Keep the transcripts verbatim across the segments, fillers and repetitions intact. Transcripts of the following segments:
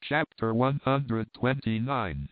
Chapter one hundred twenty-nine.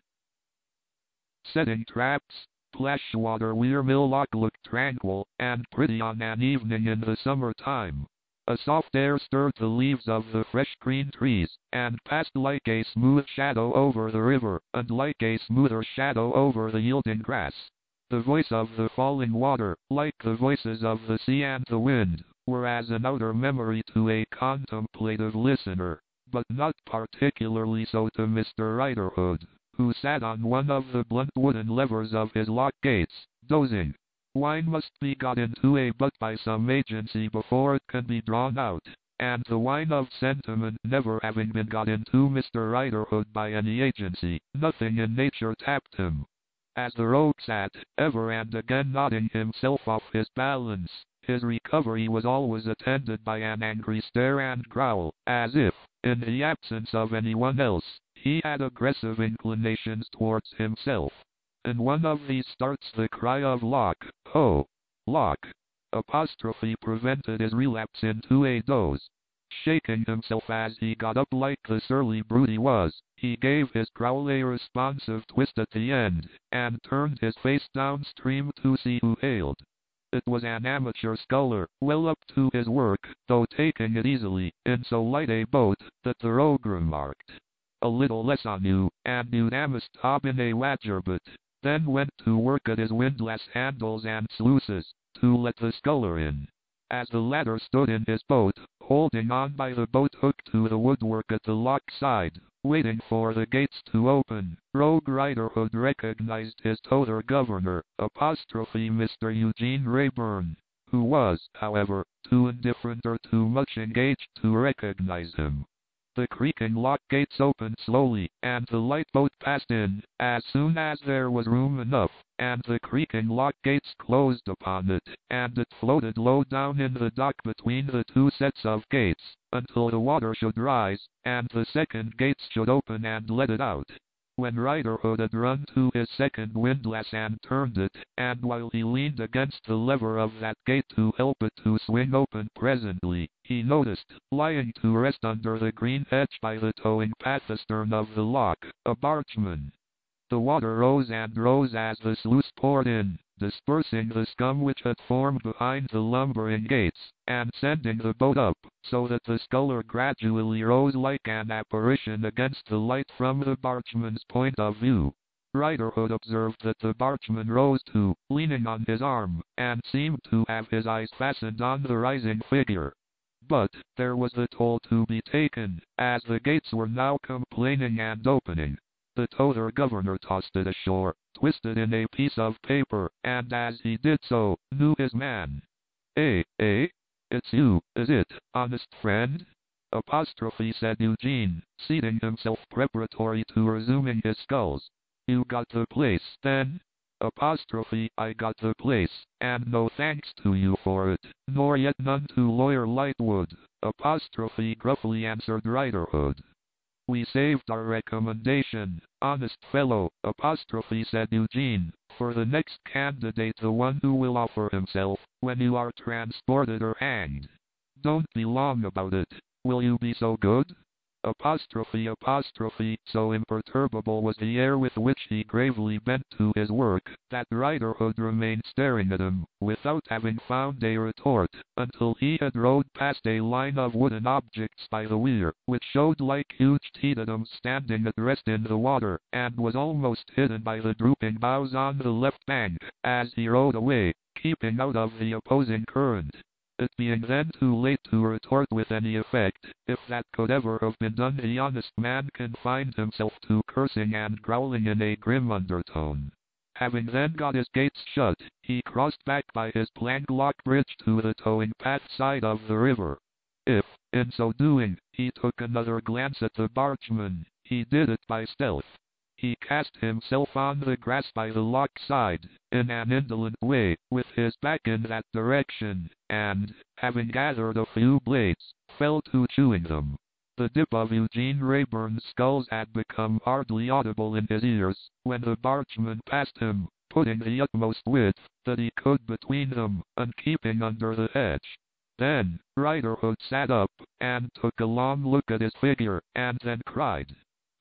Setting traps. Plashwater Weir Mill Loch looked tranquil and pretty on an evening in the summer time. A soft air stirred the leaves of the fresh green trees, and passed like a smooth shadow over the river, and like a smoother shadow over the yielding grass. The voice of the falling water, like the voices of the sea and the wind, were as an outer memory to a contemplative listener, but not particularly so to Mister Riderhood, who sat on one of the blunt wooden levers of his lock gates, dozing. Wine must be got into a butt by some agency before it can be drawn out, and the wine of sentiment never having been got into Mister Riderhood by any agency, nothing in nature tapped him. As the rogue sat, ever and again nodding himself off his balance, his recovery was always attended by an angry stare and growl, as if, in the absence of anyone else, he had aggressive inclinations towards himself. In one of these starts the cry of "Lock, ho! Lock!" Apostrophe prevented his relapse into a doze. Shaking himself as he got up like the surly brute he was, he gave his growl a responsive twist at the end, and turned his face downstream to see who hailed. It was an amateur sculler, well up to his work, though taking it easily, in so light a boat, that the rogue remarked, "A little less on you, and you'd amist hop in a wadgerbit," then went to work at his windlass handles and sluices, to let the sculler in. As the latter stood in his boat, holding on by the boat hook to the woodwork at the lock side, waiting for the gates to open, Rogue Riderhood recognized his toter governor, apostrophe Mister Eugene Rayburn, who was, however, too indifferent or too much engaged to recognize him. The creaking lock gates opened slowly, and the light boat passed in, as soon as there was room enough, and the creaking lock gates closed upon it, and it floated low down in the dock between the two sets of gates, until the water should rise, and the second gates should open and let it out. When Riderhood had run to his second windlass and turned it, and while he leaned against the lever of that gate to help it to swing open presently, he noticed, lying to rest under the green hedge by the towing path astern of the lock, a bargeman. The water rose and rose as the sluice poured in, dispersing the scum which had formed behind the lumbering gates, and sending the boat up, so that the sculler gradually rose like an apparition against the light from the bargeman's point of view. Riderhood observed that the bargeman rose too, leaning on his arm, and seemed to have his eyes fastened on the rising figure. But there was the toll to be taken, as the gates were now complaining and opening. The toter governor tossed it ashore, twisted in a piece of paper, and as he did so, knew his man. "Eh, eh? It's you, is it, honest friend?" Apostrophe said Eugene, seating himself preparatory to resuming his sculls. "You got the place, then?" Apostrophe, "I got the place, and no thanks to you for it, nor yet none to Lawyer Lightwood," Apostrophe gruffly answered Riderhood. "We saved our recommendation, honest fellow," Apostrophe said Eugene, "for the next candidate, the one who will offer himself, when you are transported or hanged. Don't be long about it. Will you be so good?" Apostrophe apostrophe, so imperturbable was the air with which he gravely bent to his work, that Riderhood remained staring at him, without having found a retort, until he had rowed past a line of wooden objects by the weir, which showed like huge teetums standing at rest in the water, and was almost hidden by the drooping boughs on the left bank, as he rowed away, keeping out of the opposing current. It being then too late to retort with any effect, if that could ever have been done, the honest man confined himself to cursing and growling in a grim undertone. Having then got his gates shut, he crossed back by his plank lock bridge to the towing path side of the river. If, in so doing, he took another glance at the bargeman, he did it by stealth. He cast himself on the grass by the lock side, in an indolent way, with his back in that direction, and, having gathered a few blades, fell to chewing them. The dip of Eugene Rayburn's sculls had become hardly audible in his ears, when the bargeman passed him, putting the utmost width that he could between them, and keeping under the hedge. Then, Riderhood sat up, and took a long look at his figure, and then cried,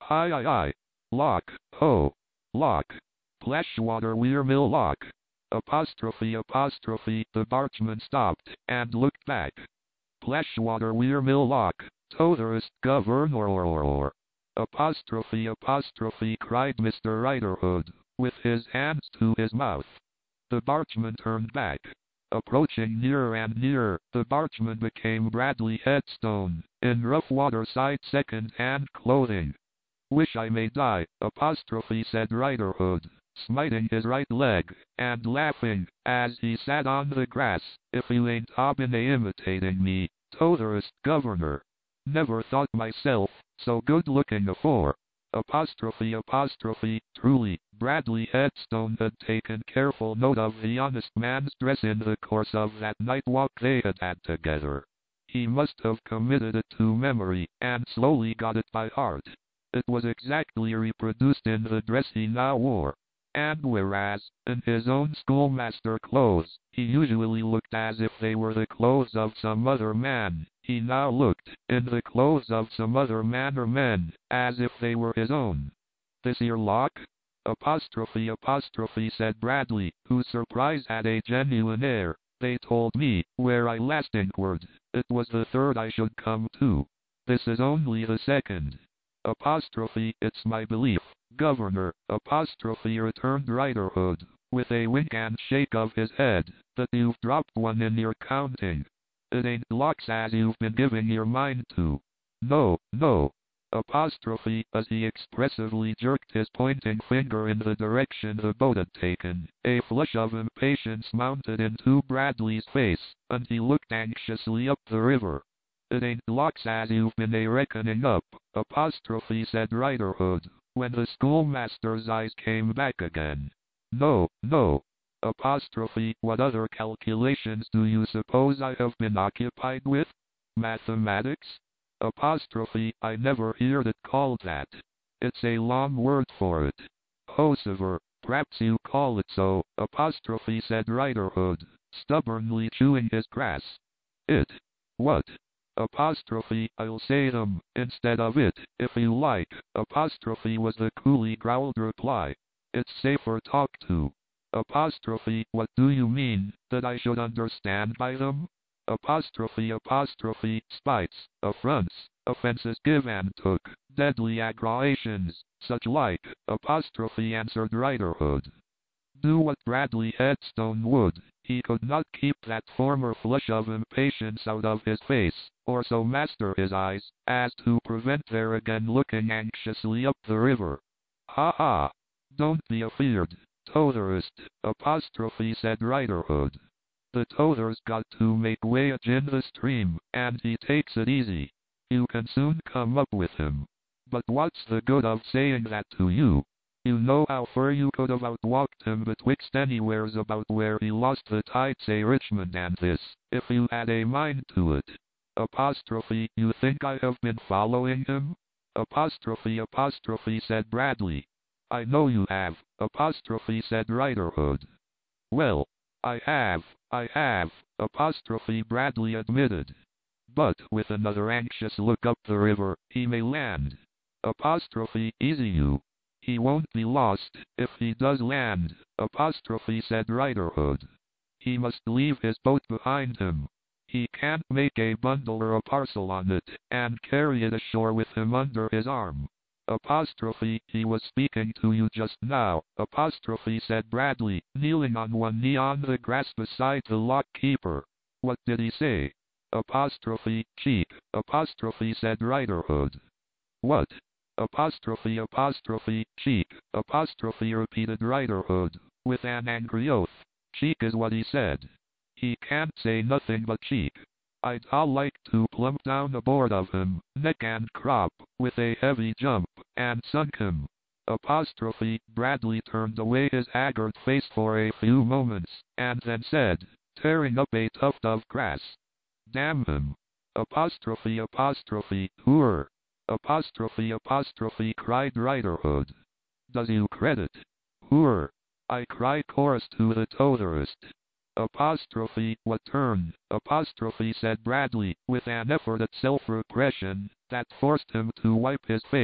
Hi I I. Lock, ho. Lock. Plashwater Weir Mill Lock. Apostrophe apostrophe. The bargeman stopped and looked back. Plashwater Weir Mill Lock. Totherest Governor. Apostrophe apostrophe cried Mister Riderhood, with his hands to his mouth. The bargeman turned back. Approaching nearer and nearer, the bargeman became Bradley Headstone, in rough waterside second-hand clothing. Wish I may die, apostrophe said Riderhood, smiting his right leg, and laughing, as he sat on the grass. If you ain't hobbin' a imitating me, Totherest Governor. Never thought myself so good-looking afore. Apostrophe apostrophe, truly, Bradley Headstone had taken careful note of the honest man's dress in the course of that night walk they had had together. He must have committed it to memory, and slowly got it by heart. It was exactly reproduced in the dress he now wore. And whereas, in his own schoolmaster clothes, he usually looked as if they were the clothes of some other man, he now looked, in the clothes of some other man or men, as if they were his own. This here lock? Apostrophe apostrophe said Bradley, whose surprise had a genuine air. They told me, where I last inquired, it was the third I should come to. This is only the second. Apostrophe, it's my belief, Governor, apostrophe returned Riderhood, with a wink and shake of his head, that you've dropped one in your counting. It ain't locks as you've been giving your mind to. No, no. Apostrophe, as he expressively jerked his pointing finger in the direction the boat had taken, a flush of impatience mounted into Bradley's face, and he looked anxiously up the river. It ain't locks as you've been a reckoning up, apostrophe said Riderhood, when the schoolmaster's eyes came back again. No, no. Apostrophe, what other calculations do you suppose I have been occupied with? Mathematics? Apostrophe, I never heard it called that. It's a long word for it. However, perhaps you call it so, apostrophe said Riderhood, stubbornly chewing his grass. It. What? Apostrophe, I'll say them, instead of it, if you like, apostrophe was the coolly growled reply. It's safer talked to. Apostrophe, what do you mean, that I should understand by them? Apostrophe apostrophe, spites, affronts, offenses give and took, deadly aggravations, such like, apostrophe answered Riderhood. Do what Bradley Headstone would, he could not keep that former flush of impatience out of his face, or so master his eyes, as to prevent their again looking anxiously up the river. Ha ha! Don't be afeard, Totherest, apostrophe said Riderhood. The Tother's got to make wayage in the stream, and he takes it easy. You can soon come up with him. But what's the good of saying that to you? You know how far you could have outwalked him betwixt anywheres about where he lost the tide, say Richmond and this, if you had a mind to it. Apostrophe, you think I have been following him? Apostrophe apostrophe said Bradley. I know you have, apostrophe said Riderhood. Well, I have, I have, apostrophe Bradley admitted. But, with another anxious look up the river, he may land. Apostrophe, easy you. He won't be lost, if he does land, apostrophe said Riderhood. He must leave his boat behind him. He can't make a bundle or a parcel on it, and carry it ashore with him under his arm. Apostrophe, he was speaking to you just now, apostrophe said Bradley, kneeling on one knee on the grass beside the lock keeper. What did he say? Apostrophe, cheek, apostrophe said Riderhood. What? Apostrophe apostrophe, cheek, apostrophe repeated Riderhood, with an angry oath. Cheek is what he said. He can't say nothing but cheek. I'd all like to plump down aboard of him, neck and crop, with a heavy jump, and sunk him. Apostrophe, Bradley turned away his haggard face for a few moments, and then said, tearing up a tuft of grass. Damn him. Apostrophe apostrophe, hooer. Apostrophe apostrophe cried Riderhood. Does you credit? Hooer. I cried chorus to the Totherest. Apostrophe, what turn? Apostrophe said Bradley, with an effort at self-repression, that forced him to wipe his face,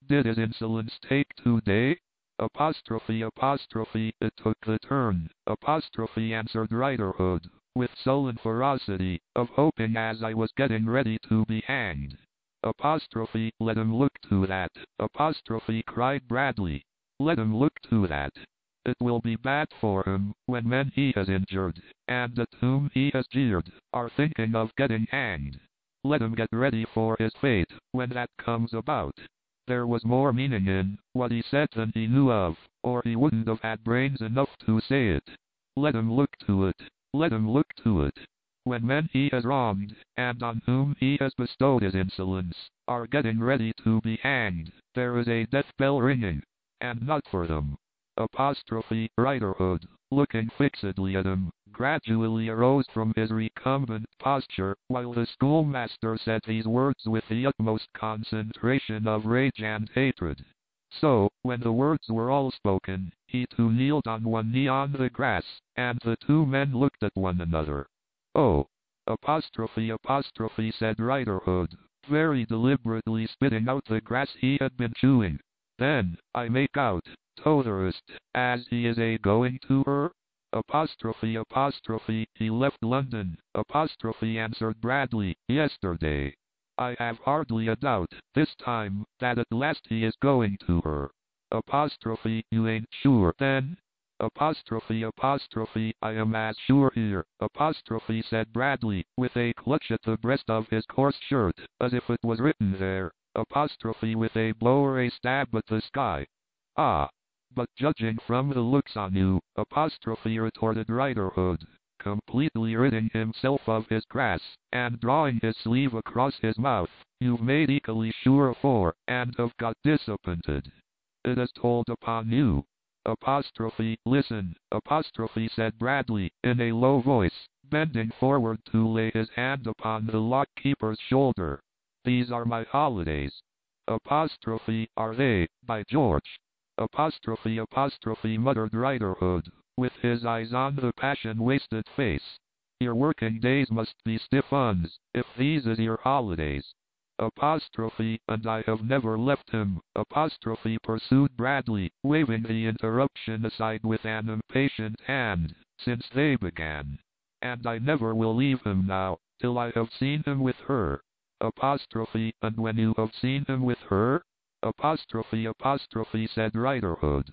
Did his insolence take today? Apostrophe apostrophe it took the turn. Apostrophe answered Riderhood, with sullen ferocity, of hoping as I was getting ready to be hanged. Apostrophe let him look to that. Apostrophe cried Bradley. Let him look to that. It will be bad for him, when men he has injured, and at whom he has jeered, are thinking of getting hanged. Let him get ready for his fate, when that comes about. There was more meaning in what he said than he knew of, or he wouldn't have had brains enough to say it. Let him look to it. Let him look to it. When men he has wronged, and on whom he has bestowed his insolence, are getting ready to be hanged, there is a death bell ringing, and not for them. Apostrophe Riderhood, looking fixedly at him, gradually arose from his recumbent posture, while the schoolmaster said these words with the utmost concentration of rage and hatred. So, when the words were all spoken, he too kneeled on one knee on the grass, and the two men looked at one another. Oh! Apostrophe apostrophe said Riderhood, very deliberately spitting out the grass he had been chewing. Then, I make out, Totherist, as he is a going to her? Apostrophe apostrophe he left London. Apostrophe answered Bradley, yesterday. I have hardly a doubt, this time, that at last he is going to her. Apostrophe you ain't sure then? Apostrophe apostrophe I am as sure here. Apostrophe said Bradley, with a clutch at the breast of his coarse shirt, as if it was written there. Apostrophe with a blow or a stab at the sky. Ah! But judging from the looks on you, apostrophe retorted Riderhood, completely ridding himself of his grass, and drawing his sleeve across his mouth, you've made equally sure for, and have got disappointed. It is told upon you. Apostrophe, listen, apostrophe said Bradley, in a low voice, bending forward to lay his hand upon the lock-keeper's shoulder. These are my holidays. Apostrophe, are they, by George? Apostrophe apostrophe muttered Riderhood, with his eyes on the passion-wasted face. Your working days must be stiff uns, if these is your holidays. Apostrophe, and I have never left him. Apostrophe pursued Bradley, waving the interruption aside with an impatient hand, since they began. And I never will leave him now, till I have seen him with her. Apostrophe, and when you have seen him with her? Apostrophe apostrophe said Riderhood.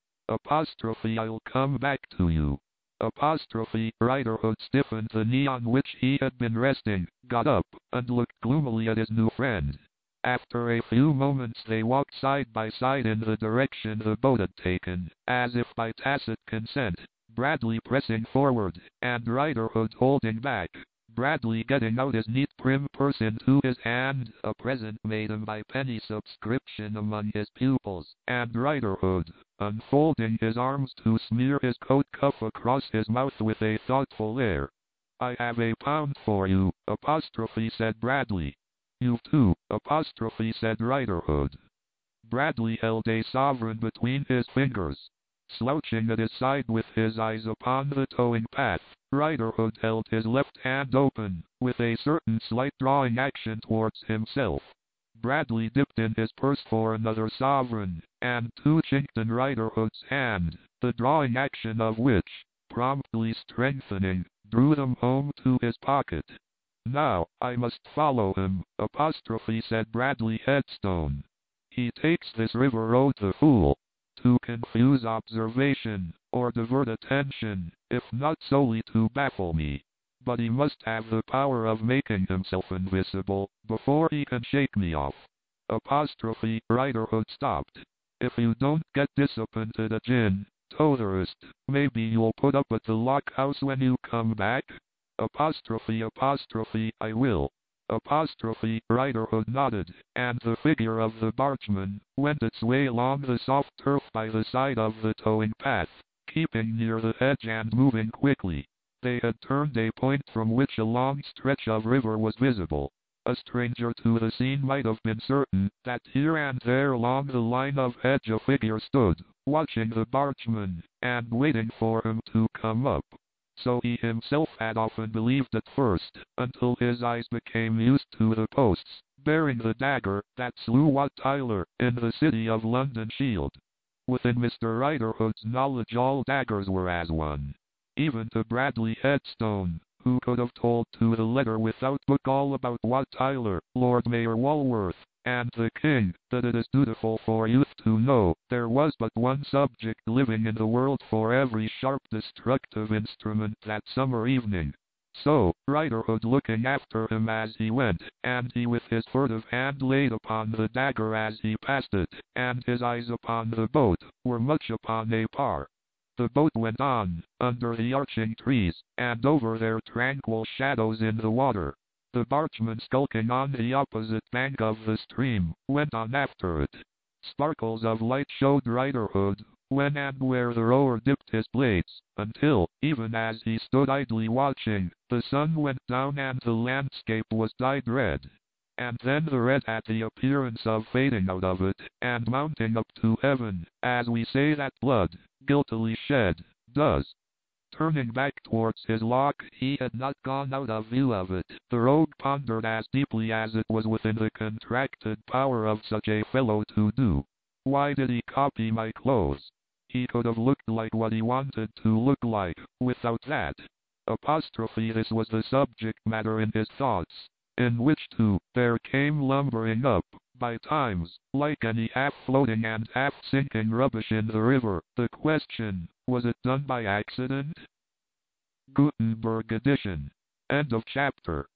Apostrophe I'll come back to you. Apostrophe Riderhood stiffened the knee on which he had been resting, got up, and looked gloomily at his new friend. After a few moments they walked side by side in the direction the boat had taken, as if by tacit consent, Bradley pressing forward, and Riderhood holding back. Bradley getting out his neat prim purse into his hand, a present made him by penny subscription among his pupils, and Riderhood, unfolding his arms to smear his coat cuff across his mouth with a thoughtful air. I have a pound for you, apostrophe said Bradley. You too, apostrophe said Riderhood. Bradley held a sovereign between his fingers. Slouching at his side with his eyes upon the towing path, Riderhood held his left hand open, with a certain slight drawing action towards himself. Bradley dipped in his purse for another sovereign, and two chinked in Riderhood's hand, the drawing action of which, promptly strengthening, drew them home to his pocket. Now, I must follow him, apostrophe said Bradley Headstone. He takes this river road the fool, to confuse observation, or divert attention, if not solely to baffle me. But he must have the power of making himself invisible, before he can shake me off. Apostrophe Riderhood stopped. If you don't get disappointed again, Totherist, maybe you'll put up at the lock house when you come back? Apostrophe apostrophe I will. Apostrophe Riderhood nodded, and the figure of the bargeman went its way along the soft turf by the side of the towing path, keeping near the edge and moving quickly. They had turned a point from which a long stretch of river was visible. A stranger to the scene might have been certain that here and there along the line of hedge a figure stood, watching the bargeman, and waiting for him to come up. So he himself had often believed at first, until his eyes became used to the posts, bearing the dagger that slew Wat Tyler in the City of London shield. Within Mister Riderhood's knowledge all daggers were as one. Even to Bradley Headstone, who could have told to the letter without book all about Wat Tyler, Lord Mayor Walworth, and the King, that it is dutiful for youth to know, there was but one subject living in the world for every sharp destructive instrument that summer evening. So, Riderhood looking after him as he went, and he with his furtive hand laid upon the dagger as he passed it, and his eyes upon the boat, were much upon a par. The boat went on, under the arching trees, and over their tranquil shadows in the water. The bargeman skulking on the opposite bank of the stream, went on after it. Sparkles of light showed Riderhood, when and where the rower dipped his blades, until, even as he stood idly watching, the sun went down and the landscape was dyed red. And then the red had the appearance of fading out of it, and mounting up to heaven, as we say that blood, guiltily shed, does. Turning back towards his lock, he had not gone out of view of it. The rogue pondered as deeply as it was within the contracted power of such a fellow to do. Why did he copy my clothes? He could have looked like what he wanted to look like, without that. Apostrophe this was the subject matter in his thoughts, in which too, there came lumbering up, by times, like any half-floating and half-sinking rubbish in the river, the question, was it done by accident? Gutenberg edition. End of chapter.